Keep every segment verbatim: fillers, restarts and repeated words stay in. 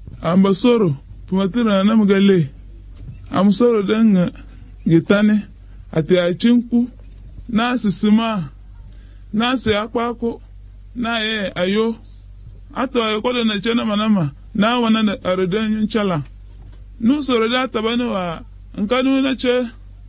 ambasoro pumatira na mgale amsoro denga gitane ati achinku na sisima na se akpako na ye ayo ato ayo na chena manama na wana na arodenyu nchala nu soro da tabanu wa nkanu na che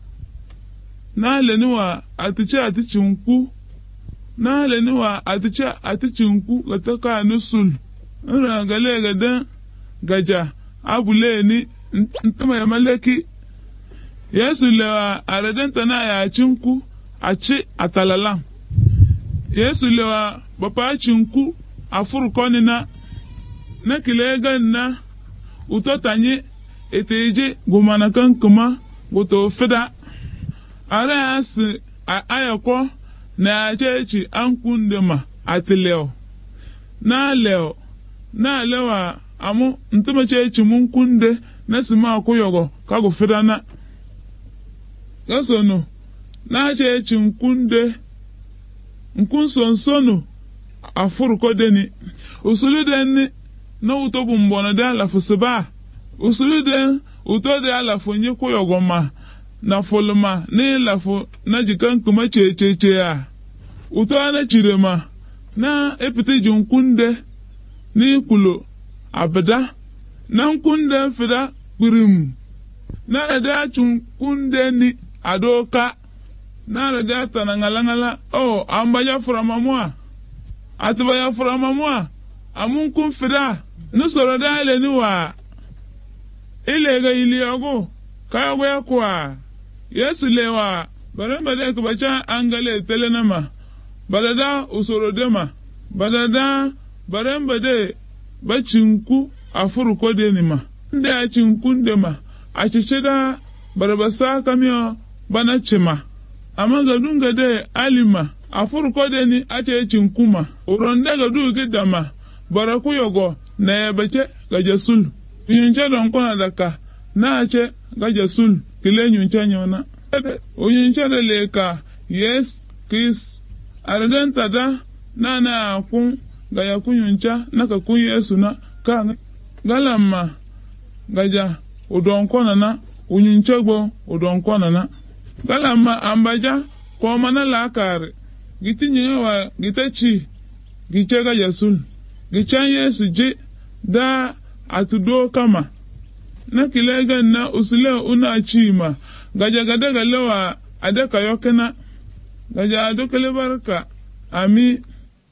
na lenuwa atiche atichinku na lenuwa atiche atichinku gataka nusul nra gale gadan gaja abule ni ntama ya maleki Yesu lewa aredenta na ya chinku achi atalala Yesu lewa bapa chinku afuru koni na na kilega na utotanyi eteje gumana kankuma goto feda ara asi ayako na achechi ankundema atileo na leo na lewa amu ntuma chechi munkunde na sima akuyogo kago feda na gasono na chechi nkunde nkunsonsono afuru kodeni usulu deni na utobu mbona de ala fuseba usulu de utode ala fonye kuyogo ma na foluma ni lafo na jikan kuma checheche ya uto na chirema na epite junkunde ni kulo abada na nkunde fida pirim na da chunkunde ni adoka na da tanangalangala oh ambaja furamamwa atibaya furamamwa amunkun fida nusoro da ile ni wa ile ga ili ogo kayo ya kwa Yesu lewa barambade kubacha angale telenama badada usoro dema badada barambade bachinku afuru kodenima nde achinku ndema achicheda barabasa kamio banachema amanga dunga de alima afuru kodeni ache chinkuma uronda gadu gidama baraku yogo na bache gajasul yuncha don kona daka na ache gajasul kile nyuncha nyona oyuncha de leka yes kis aradenta da na na kun gaya kunyuncha naka kun Yesu na ka galama gaja udon kona na unyuncha gbo udon kona na galama ambaja kwa mana lakare gitinye wa gitachi gichega Yesu gichan Yesu je da atudo kama na kilega na usile una chima gaja gada galewa adaka yokena gaja adokele baraka ami